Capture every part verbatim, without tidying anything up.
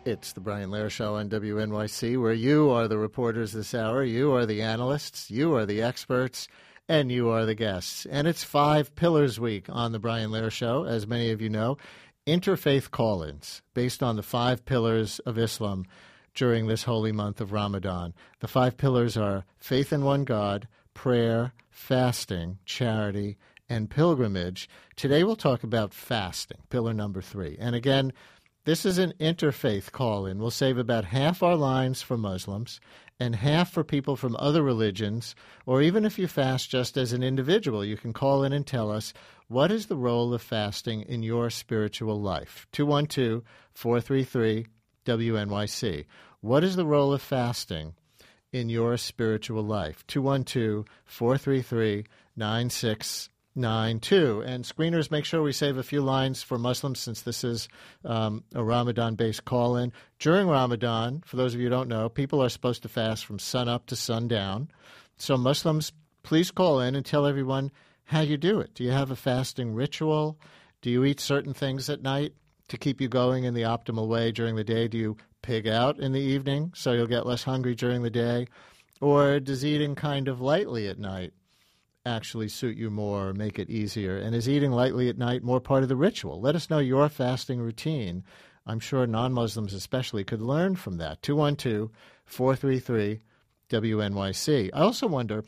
It's the Brian Lehrer Show on W N Y C, where you are the reporters this hour, you are the analysts, you are the experts, and you are the guests. And it's Five Pillars Week on the Brian Lehrer Show, as many of you know, interfaith call-ins based on the five pillars of Islam during this holy month of Ramadan. The five pillars are faith in one God, prayer, fasting, charity, and pilgrimage. Today we'll talk about fasting, pillar number three. And again, this is an interfaith call-in. We'll save about half our lines for Muslims and half for people from other religions, or even if you fast just as an individual, you can call in and tell us, what is the role of fasting in your spiritual life? two one two, four three three, W N Y C. What is the role of fasting in your spiritual life? two one two, four three three, nine six nine two. And screeners, make sure we save a few lines for Muslims since this is um, a Ramadan-based call-in. During Ramadan, for those of you who don't know, people are supposed to fast from sunup to sundown. So Muslims, please call in and tell everyone how you do it. Do you have a fasting ritual? Do you eat certain things at night to keep you going in the optimal way during the day? Do you pig out in the evening so you'll get less hungry during the day? Or does eating kind of lightly at night actually suit you more or make it easier? And is eating lightly at night more part of the ritual? Let us know your fasting routine. I'm sure non-Muslims especially could learn from that. two one two, four three three, W N Y C. I also wonder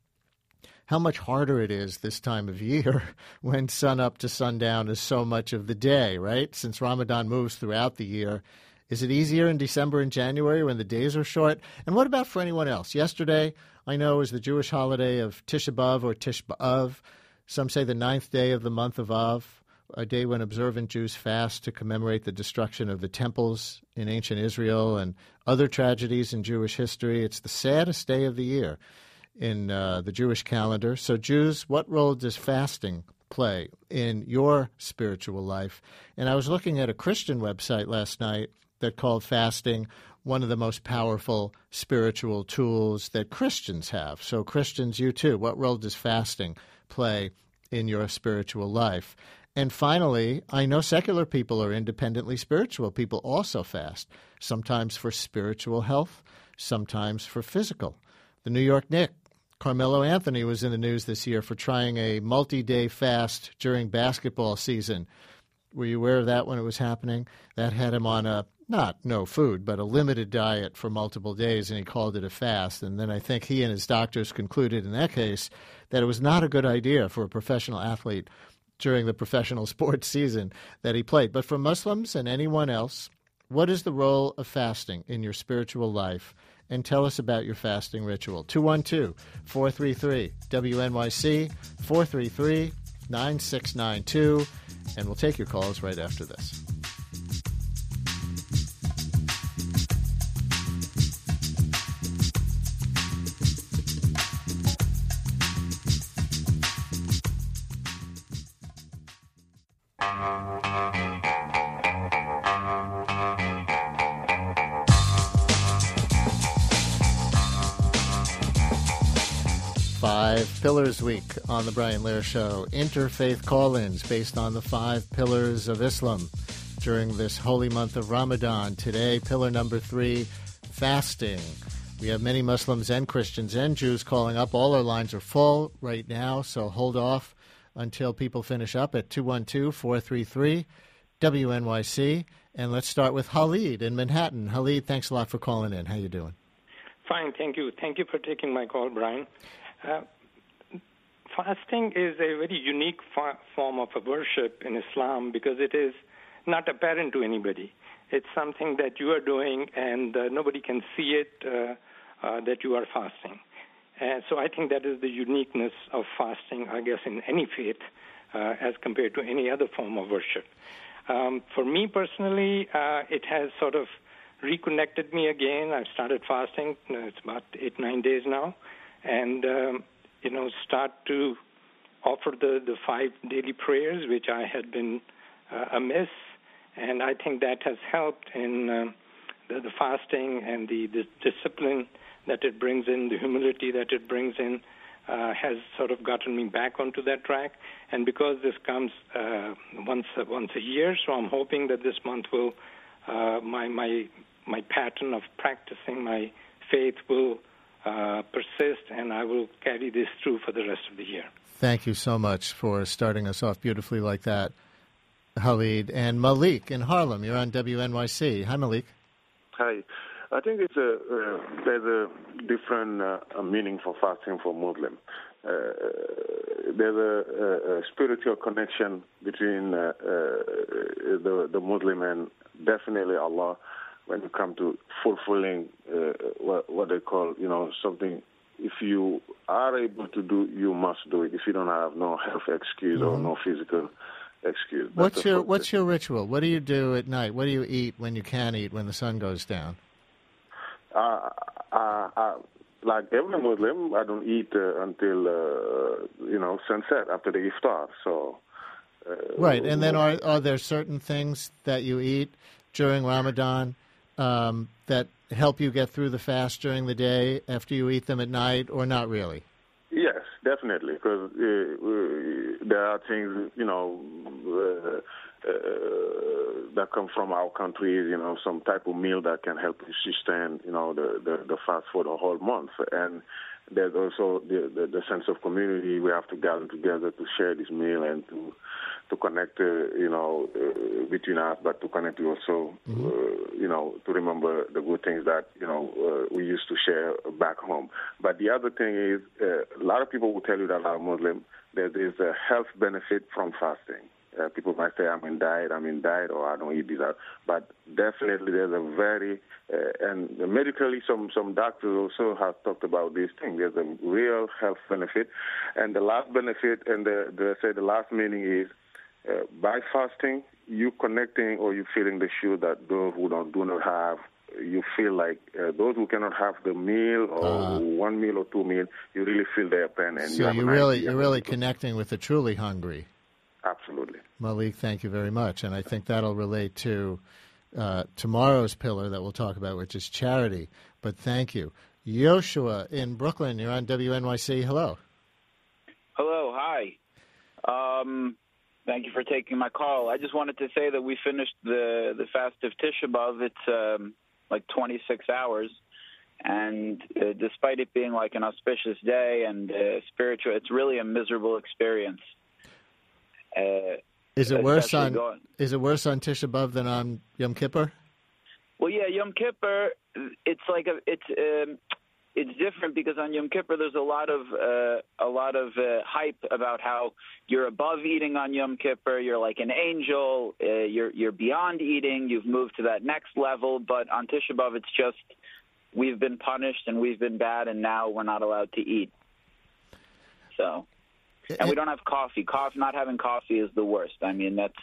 how much harder it is this time of year when sun up to sundown is so much of the day, right? Since Ramadan moves throughout the year. Is it easier in December and January when the days are short? And what about for anyone else? Yesterday, I know, was the Jewish holiday of Tisha B'Av or Tish B'Av. Some say the ninth day of the month of Av, a day when observant Jews fast to commemorate the destruction of the temples in ancient Israel and other tragedies in Jewish history. It's the saddest day of the year in uh, the Jewish calendar. So Jews, what role does fasting play in your spiritual life? And I was looking at a Christian website last night that called fasting one of the most powerful spiritual tools that Christians have. So Christians, you too, what role does fasting play in your spiritual life? And finally, I know secular people are independently spiritual. People also fast, sometimes for spiritual health, sometimes for physical. The New York Knicks, Carmelo Anthony was in the news this year for trying a multi-day fast during basketball season. Were you aware of that when it was happening? That had him on a, not no food, but a limited diet for multiple days, and he called it a fast. And then I think he and his doctors concluded in that case that it was not a good idea for a professional athlete during the professional sports season that he played. But for Muslims and anyone else, what is the role of fasting in your spiritual life? And tell us about your fasting ritual. two one two, four three three, W N Y C, four three three, nine six nine two. And we'll take your calls right after this. Five Pillars Week on the Brian Lehrer Show. Interfaith call-ins based on the five pillars of Islam during this holy month of Ramadan. Today, pillar number three, fasting. We have many Muslims and Christians and Jews calling up. All our lines are full right now, so hold off until people finish up at two one two, four three three, W N Y C. And let's start with Khalid in Manhattan. Khalid, thanks a lot for calling in. How you doing? Fine, thank you. Thank you for taking my call, Brian. Uh, fasting is a very unique fa- form of a worship in Islam because it is not apparent to anybody. It's something that you are doing and uh, nobody can see it, uh, uh, that you are fasting. And so I think that is the uniqueness of fasting, I guess, in any faith uh, as compared to any other form of worship. Um, for me personally, uh, it has sort of reconnected me again. I've started fasting. It's about eight, nine days now. And, um, you know, start to offer the, the five daily prayers, which I had been uh, amiss. And I think that has helped in uh, the, the fasting and the, the discipline that it brings in, the humility that it brings in, uh, has sort of gotten me back onto that track. And because this comes uh, once, once a year, so I'm hoping that this month will uh, my my my pattern of practicing my faith will uh, persist, and I will carry this through for the rest of the year. Thank you so much for starting us off beautifully like that, Khalid. And Malik in Harlem, you're on W N Y C. Hi, Malik. Hi. I think it's a uh, there's a different uh, meaning for fasting for Muslim. Uh, there's a, a, a spiritual connection between uh, uh, the the Muslim and definitely Allah when it comes to fulfilling uh, what, what they call, you know, something. If you are able to do, you must do it. If you don't have no health excuse mm-hmm. or no physical excuse. What's your What's your ritual? What do you do at night? What do you eat when you can eat when the sun goes down? Uh, uh, uh, like every Muslim, I don't eat uh, until uh, you know sunset after the iftar. So uh, right, and then are are there certain things that you eat during Ramadan um, that help you get through the fast during the day after you eat them at night, or not really? Yes, definitely, because uh, uh, there are things, you know, uh, uh, that come from our countries, you know, some type of meal that can help you sustain, you know, the, the, the fast for the whole month. And there's also the, the, the sense of community. We have to gather together to share this meal and to to connect, uh, you know, uh, between us, but to connect also, mm-hmm. uh, you know, to remember the good things that, you know, uh, we used to share back home. But the other thing is, uh, a lot of people will tell you that are Muslim, that there's a health benefit from fasting. Uh, people might say, I'm in diet, I'm in diet, or I don't eat this. But definitely there's a very, uh, and medically some, some doctors also have talked about this thing. There's a real health benefit. And the last benefit, and the, the say the last meaning is, Uh, by fasting, you connecting or you feeling the shoe that those who don't do not have, you feel like uh, those who cannot have the meal or uh, one meal or two meal, you really feel their pain. And so you you really, you're really connecting with the truly hungry. Absolutely. Malik, thank you very much. And I think that'll relate to uh, tomorrow's pillar that we'll talk about, which is charity. But thank you. Yoshua in Brooklyn, you're on W N Y C. Hello. Hello, hi. Um... Thank you for taking my call. I just wanted to say that we finished the, the fast of Tisha B'Av. It's um, like twenty-six hours. And uh, despite it being like an auspicious day and uh, spiritual, it's really a miserable experience. Uh, is it worse on going, Is it worse on Tisha B'Av than on Yom Kippur? Well, yeah, Yom Kippur, it's like a, it's um, it's different because on Yom Kippur there's a lot of uh, a lot of uh, hype about how you're above eating on Yom Kippur, you're like an angel, uh, you're you're beyond eating, you've moved to that next level. But on Tisha B'Av, it's just we've been punished and we've been bad, and now we're not allowed to eat. So, and we don't have coffee. Coffee, not having coffee is the worst. I mean, that's.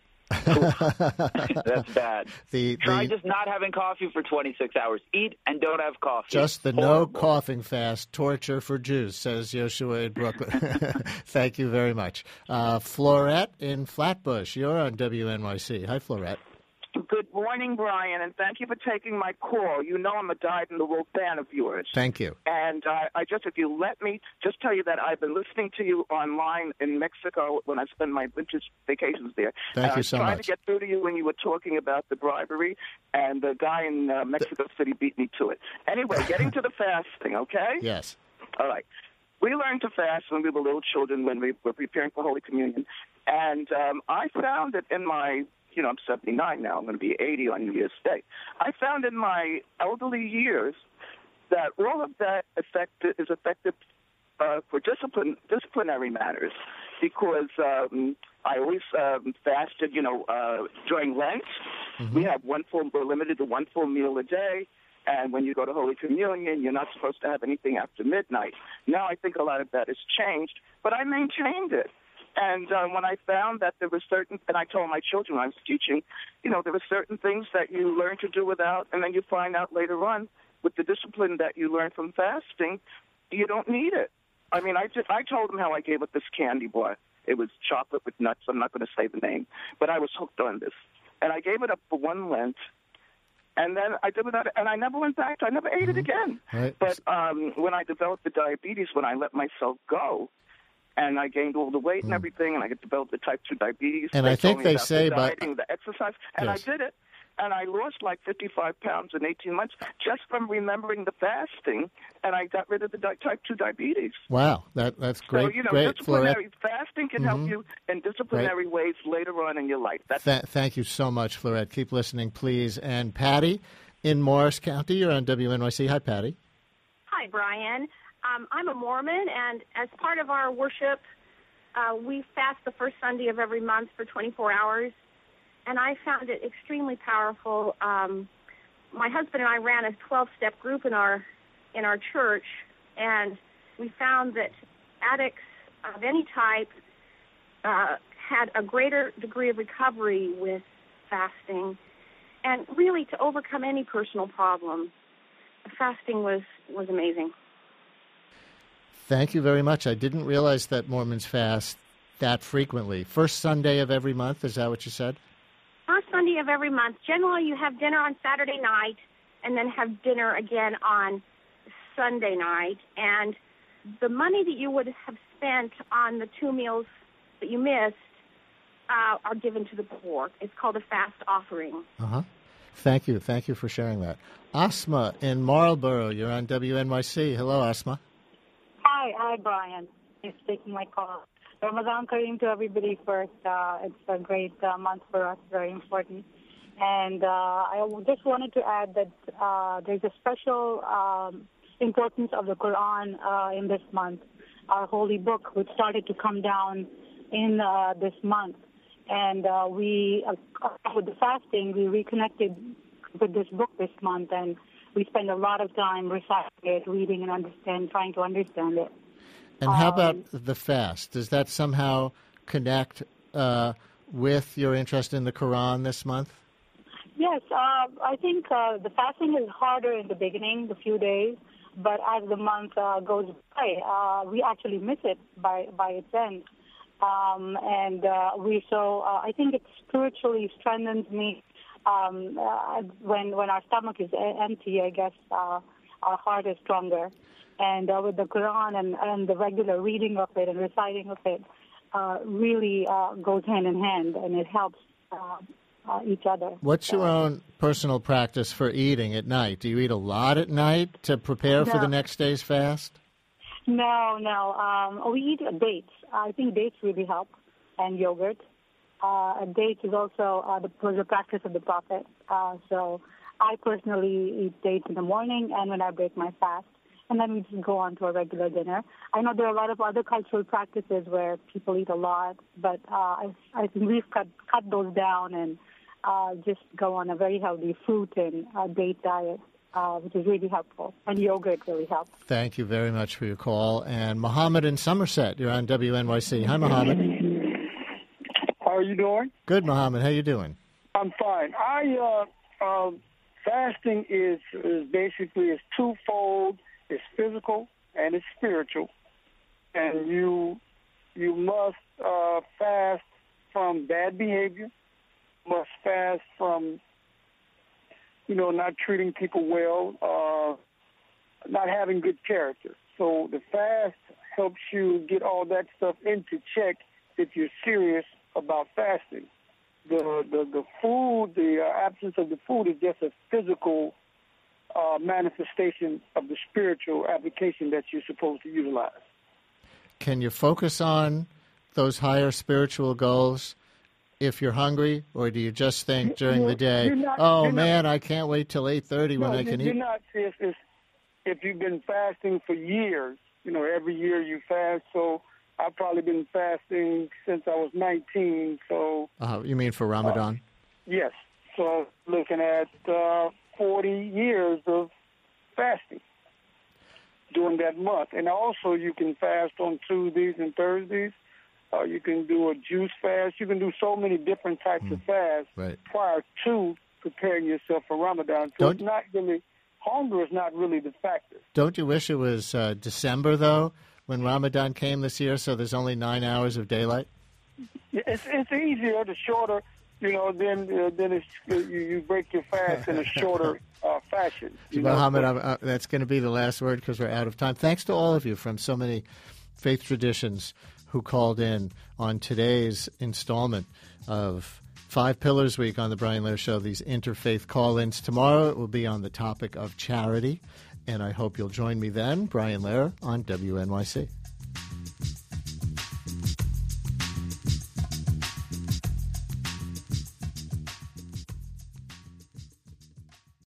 That's bad. The, the, Try just not having coffee for twenty-six hours. Eat and don't have coffee. Just the Horrible. No coughing fast, torture for Jews, says Yoshua in Brooklyn. Thank you very much. Uh, Florette in Flatbush, you're on W N Y C. Hi, Florette. Good morning, Brian, and thank you for taking my call. You know I'm a dyed-in-the-wool fan of yours. Thank you. And uh, I just, if you let me just tell you that I've been listening to you online in Mexico when I spend my winter vacations there. Thank and you so much. I was trying to get through to you when you were talking about the bribery, and the guy in uh, Mexico City beat me to it. Anyway, getting to the fasting, okay? Yes. All right. We learned to fast when we were little children, when we were preparing for Holy Communion. And um, I found that in my You know, I'm seventy-nine now. I'm going to be eighty on New Year's Day. I found in my elderly years that all of that effective, is effective uh, for discipline, disciplinary matters, because um, I always um, fasted, you know, uh, during Lent. Mm-hmm. We have one full, we're limited to one full meal a day. And when you go to Holy Communion, you're not supposed to have anything after midnight. Now I think a lot of that has changed, but I maintained it. And uh, when I found that there were certain, and I told my children when I was teaching, you know, there were certain things that you learn to do without, and then you find out later on with the discipline that you learn from fasting, you don't need it. I mean, I just, I told them how I gave up this candy bar. It was chocolate with nuts. I'm not going to say the name, but I was hooked on this. And I gave it up for one Lent, and then I did without it, and I never went back. I never ate mm-hmm. it again. Right. But um, when I developed the diabetes, when I let myself go, and I gained all the weight and everything, and I developed the type two diabetes. And they I think they say the by dieting, the exercise, and yes. I did it. and I lost like fifty-five pounds in eighteen months just from remembering the fasting, and I got rid of the di- type two diabetes. Wow, that that's great. So, you know, great, disciplinary Florette. fasting can Mm-hmm. help you in disciplinary Right. ways later on in your life. That's Th- thank you so much, Florette. Keep listening, please. And Patty in Morris County, you're on W N Y C. Hi, Patty. Hi, Brian. Um, I'm a Mormon, and as part of our worship, uh, we fast the first Sunday of every month for twenty-four hours, and I found it extremely powerful. Um, my husband and I ran a twelve-step group in our in our church, and we found that addicts of any type uh, had a greater degree of recovery with fasting, and really to overcome any personal problem. Fasting was, was amazing. Thank you very much. I didn't realize that Mormons fast that frequently. First Sunday of every month, is that what you said? First Sunday of every month. Generally, you have dinner on Saturday night and then have dinner again on Sunday night. And the money that you would have spent on the two meals that you missed uh, are given to the poor. It's called a fast offering. Uh-huh. Thank you. Thank you for sharing that. Asma in Marlboro, you're on W N Y C. Hello, Asma. Hi, hi, Brian. Thanks for taking my call. Ramadan Kareem to everybody first. Uh, it's a great uh, month for us, very important. And uh, I just wanted to add that uh, there's a special um, importance of the Quran uh, in this month, our holy book, which started to come down in uh, this month. And uh, we, uh, with the fasting, we reconnected with this book this month, and we spend a lot of time reciting it, reading and understand, trying to understand it. And how Um, about the fast? Does that somehow connect uh, with your interest in the Quran this month? Yes, uh, I think uh, the fasting is harder in the beginning, the few days, but as the month uh, goes by, uh, we actually miss it by, by its end. Um, and uh, we so uh, I think it spiritually strengthens me um, uh, when when our stomach is empty. I guess uh, our heart is stronger, and uh, with the Quran and, and the regular reading of it and reciting of it, uh, really uh, goes hand in hand, and it helps uh, uh, each other. What's your own personal practice for eating at night? Do you eat a lot at night to prepare for No. the next day's fast? No, no. Um, we eat dates. I think dates really help, and yogurt. Uh, dates is also uh, the, was the practice of the Prophet. Uh, so I personally eat dates in the morning and when I break my fast, and then we just go on to a regular dinner. I know there are a lot of other cultural practices where people eat a lot, but uh, I, I think we've cut, cut those down and uh, just go on a very healthy fruit and uh, date diet. Uh, which is really helpful, and yogurt really helps. Thank you very much for your call. And Mohammed in Somerset, you're on W N Y C. Hi, Mohammed. How are you doing? Good, Mohammed. How you doing? I'm fine. I uh, uh, fasting is is basically it's twofold. It's physical and it's spiritual, and you you must uh, fast from bad behavior. Must fast from you know, not treating people well, uh, not having good character. So the fast helps you get all that stuff into check if you're serious about fasting. The the, the food, the uh, absence of the food is just a physical uh, manifestation of the spiritual application that you're supposed to utilize. Can you focus on those higher spiritual goals if you're hungry, or do you just think during You're- the day, you're not- oh, you're not- man, I can't wait till eight thirty when No, I you- can you're eat? not. If, if, if you've been fasting for years, you know, every year you fast. So I've probably been fasting since I was nineteen. So Uh, you mean for Ramadan? yes, so looking at uh, forty years of fasting during that month. And also you can fast on Tuesdays and Thursdays. Uh, you can do a juice fast. You can do so many different types of fasts Right. prior to preparing yourself for Ramadan. So Don't- it's not really, hunger is not really the factor. Don't you wish it was uh, December, though, when Ramadan came this year, so there's only nine hours of daylight? It's it's easier, the shorter, you know, then uh, then it's, you, you break your fast in a shorter uh, fashion. You know? Mohammed, I'm, uh, that's going to be the last word because we're out of time. Thanks to all of you from so many faith traditions who called in on today's installment of Five Pillars Week on the Brian Lehrer Show, these interfaith call-ins. Tomorrow it will be on the topic of charity, and I hope you'll join me then. Brian Lehrer on W N Y C.